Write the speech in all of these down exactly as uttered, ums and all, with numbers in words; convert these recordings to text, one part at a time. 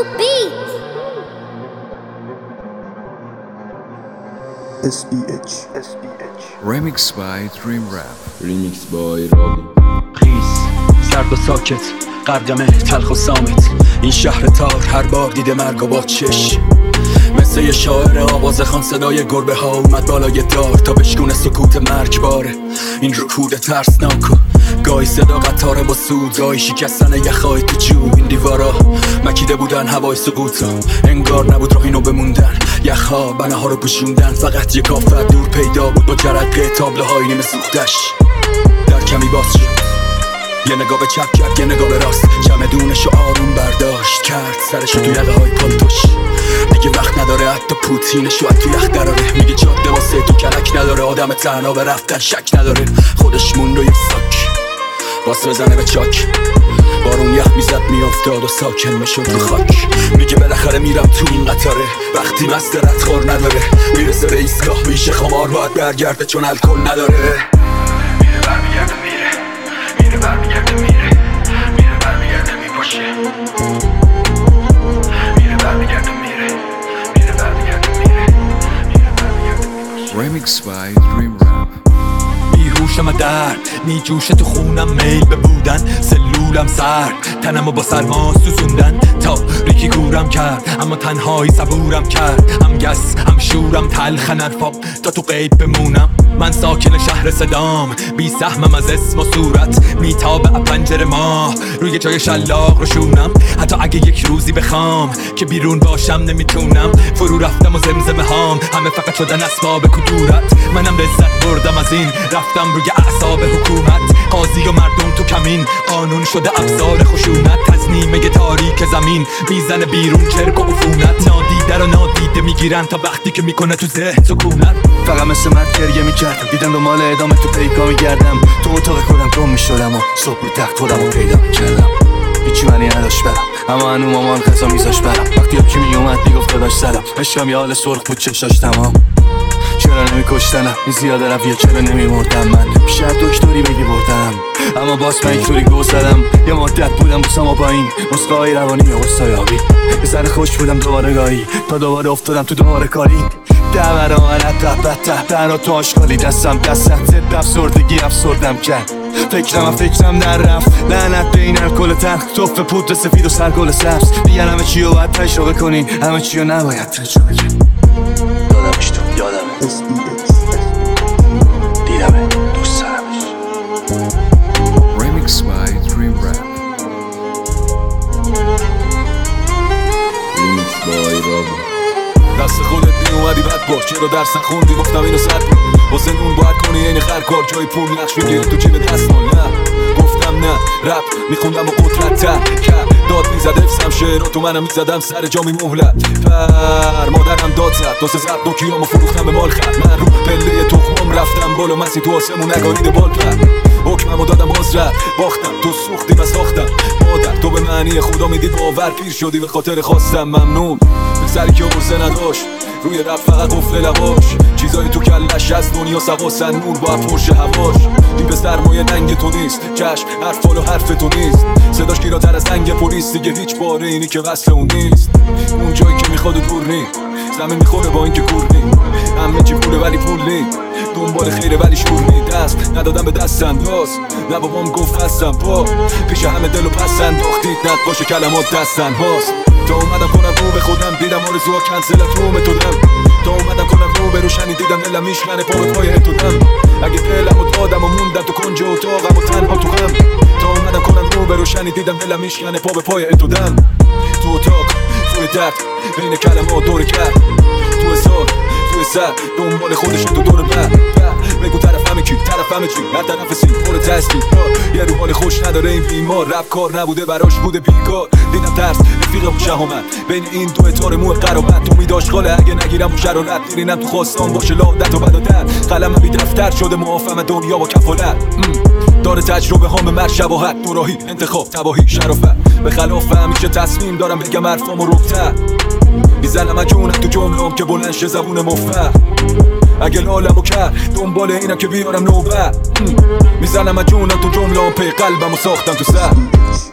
beat. S B H S B H Remix by Dream Rap. Remix by Rabi. خیز سرد و ساکت غرقمه تلخ و سامت، این شهر تار هر بار دیده مرگ و با چش. مثل یه شاعر آواز خان صدای گربه ها اومد بالای دار تا بشکونه سکوت مرگباره. این رکود ترسناک و گاهی صدا قطاره با سود، گاهی شکستن یخهای تو جو. این دیوارا مکیده بودن هوای سقوطا، انگار نبود راه اینو بموندن. یخها بناها رو پوشوندن، فقط یه کافر دور پیدا بود با جرقه تابلوهای نیمه سوختش. در کمی باز شد، یه نگاه به چپ کرد، یه نگاه به راست، چمدونشو آروم برداشت کرد، سرشو تو یقه های پالتوش. میگه وقت نداره حتی پوتینشو از تو یخ دراره. میگه جاده واسه تو کلک نداره، آدم تنها به رفتن شک نداره. خودش موند و یه ساک باس بزنه به چاک، بارون یخ میزد میافتاد و ساکن میشد رو خاک. میگه بالاخره میرم تو این قطاره، وقتی مست ردخور نداره. میرسه به ایستگاه میشه خمار، باید برگرده چون الکل نداره. میره برمیگرده میره، میره برمیگرده میره، میره برمیگرده میپاشه. میره برمیگرده میره، میره برمیگرده میره، میره برمیگرده میپاشه. Remix by Dream Rap. بیهوشم درد میجوشه تو خونم، میل به بودن سلولم سرد، تنمو با سرما سوزوندن. تاریکی گورم کرد اما تنهایی صبورم کرد. هم گس هم شورم تلخ نرفاب تا تو قید بمونم. من ساکن شهر صدام، بی سهمم از اسم و صورت، میتابه پنجره ماه روی جای شلاق رو شونم. حتی اگه یک روزی بخوام که بیرون باشم نمیتونم. فرو رفتم و زمزمه هام همه فقط شدن اسباب کدورت. منم لذت بردم از این، رفتم روی اعصاب حکومت. قاضی و مردم تو کمین، قانون شده ابزار خشونت. تزنیمه تاریک زمین میزنه بیرون چرک و عفونت. نادیده رو نادیده میگیرن تا وقتی که میکنه تو ذهن سکونت. فقط مثل مرد گریه میکردم، دیدم دنبال ادامه تو پیکا میگردم. تو اتاق خودم گم میشدم و صبح رو تخت خودم رو پیدا میکردم. هیچی منی نداشت برم، اما هنو مامان قضا میذاش برم. وقتی یکی میومد میگفت داداش سلام، عشقم یه حال سرخ بود چشاش تمام. چرا نمی کشتنم این زیاده رویه، چرا نمی مردم من؟ بیشتر دکتری بگی بردم، اما باز من یک طوری گو زدم. یه مدت بودم بوسم و با این نسخه‌های روانی و استایابی. یه ذره خوش بودم دوباره گاهی تا دوباره افتادم تو دوباره کاری. دمر آمنت تحبت تحت تو آشغالی، دستم دستت زد افسردگی افسردم کرد. فکرم فکرم در رفت، لعنت به این الکل تلخ، توف پودر سفید و سرگل سبز. میگن همه چی رو باید تجربه کنین، همه چی رو نباید تجربه کنین. یادمش تو یادمه، S B H دیدمه دوست دارمش. Remix by Dream Rap. Remix by Rabi. دست خودت نیومدی بد باش، چرا درس نخوندی؟ گفتم اینو صد بود واسه نون باید کنی این خرکار. جای پول نقش میگیری تو جیب دستمال، نه گفتم نه. رپ میخوندم با قدرت تک داد میزد، افسم شعر تو منم میزدم سر جامی مهلت. پر مادرم داد زد، دو سه زد دوکیامو فروختم به مال خد. من رو پله تخمم رفتم بالا، مسی تو آسمون نگارید بال کرد. حکممو دادم باز رد باختم، تو سوختی و ساختم. مادر تو به معنی خدا میدی باور، پیر شدی به خاطر خواستم. ممنون به سری که عرضه نداشت، روی رپ فقط قفل لباش. چیزای تو کلش از دنیا سواسن، نور با پرش هواش. این به سرمایه ننگ تو نیست، چشم حرف فالو حرف تو نیست. صداش گیراتر از زنگ پلیس، دیگه هیچ باره اینی که وصل اون نیست. اون جایی که میخواد دور نی، زمین میخوره با اینکه کور نی. همه چی پوله ولی پول نی، دنبال خیره ولی شور نی. دست ندادم به دست انداز، نه بابام گفت هستم پا. پیش همه دل و پس انداختید، نقاش کلمات دستن هاست. تا اومدم کنم رو به خودم، دیدم آرزوها کنسلت رو متودم. تا اومدم کنم رو به روشنی، دیدم دلم میشکنه پا به پای اتودم. اگه دلم و دادم و موندم تو کنج اتاقم و تنها تو غم. تا اومدم کنم رو به روشنی، دیدم دلم میشکنه پا به پای اتودم. تو اتاق توی درد بین کلمات دور کرد، تو حسار توی سر دنبال خودش تو دور بر. بگو طرفمه کی طرفمه چی، هر طرف سی پر تسکی. یه رو حال خوش نداره این بیمار، رپ کار نبوده براش بوده بیکار. دیدم ترس رفیقم و شهامت بین این دو اتار مو قرابت. تو میداشت خاله اگه نگیرم و شرارت، دیرینم تو خواستان باشه لادت و بدادر. قلمم بی دفتر شده معافم دنیا با کفالت. داره تجربه هام مر شباهت، دوراهی انتخاب تباهی شرافت. به خلاف همیشه تصمیم دارم بگم حرفامو رکتر. میزنم اجونم تو جمله‌ام که بلند شه زبون مفر. اگه لالمو کرد دنبال اینم که بیارم نوبت. میزنم اجونم تو جمله‌ام، پی قلبمو ساختم تو سر.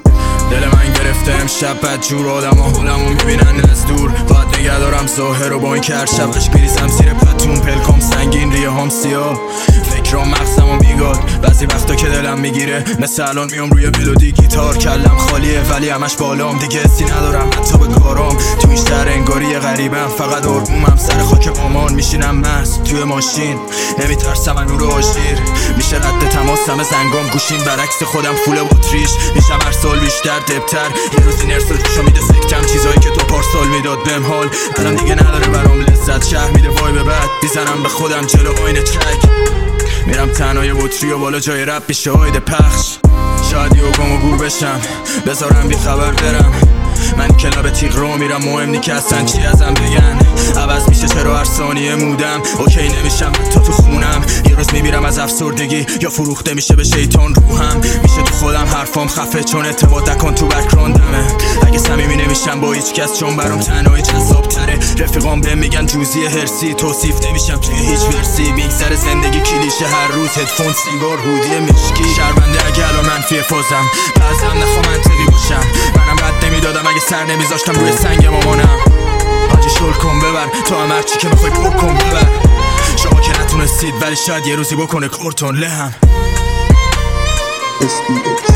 دل من گرفته امشب بد جور آدم ها حالمو میبینن از دور باید نگه دارم ظاهر رو با این که هر شب عشق بریزم زیر پتون پلکام سنگین ریه هم سیاه فکرام مغزم و میگاد بعضی وقتا که دلم میگیره مثل الان میام روی ملودی گیتار کلم خالیه ولی همش بالام دیگه حسی ندارم حتی به کارام تو این شهر انگاری غریبم فقط آرومم سر خاک مامان میشینم مست توی ماشین نمیترسم از نور آژیر میشه رد تماسم زنگام گوشیم برعکس خودم فول باتریش میشم هر سال بیشتر دبتر یه روز این ارسال جوشو میده سکتم چیزایی که تو پارسال میداد بهم حال الان دیگه نداره برام لذت شهر میده وای به بعد میزنم به خودم جلو آینه چک میرم تنهای بطری و بالا جای رب میشه آیده پخش شاید یه گم و گور بشم بذارم بی خبر برم من کلاب تیغ رو میرم مهم نی که اصلا چی ازم بگن عوض میشه چرا هر ثانیه مودم اوکی نمیشم تا تو خونم یه روز میمیرم از افسردگی یا فروخته میشه به شیطان روحم میشه تو خودم حرفام خفه چون اعتماد نکن تو بک‌گراندمه اگه صمیمی نمیشم با هیچ کس چون برام تنهایی جذاب تره رفیقام بهم میگن جوزی هرسی توصیف نمیشم توی هیچ ورسی میگذره زندگی کلیشه هر روز هدفون سیگار هودی مشکی شرمنده اگه الان منفی فازم بعضم نخوا منطقی باشم منم بد نمیدادم اگه سر نمیذاشتم روی سنگ مامانم حاجی شل کن ببر تو هم هرچی که بخوای پر کن ببر شما که نتونستید ولی شاید یه روزی بکنه کورتون لهم اس بی اچ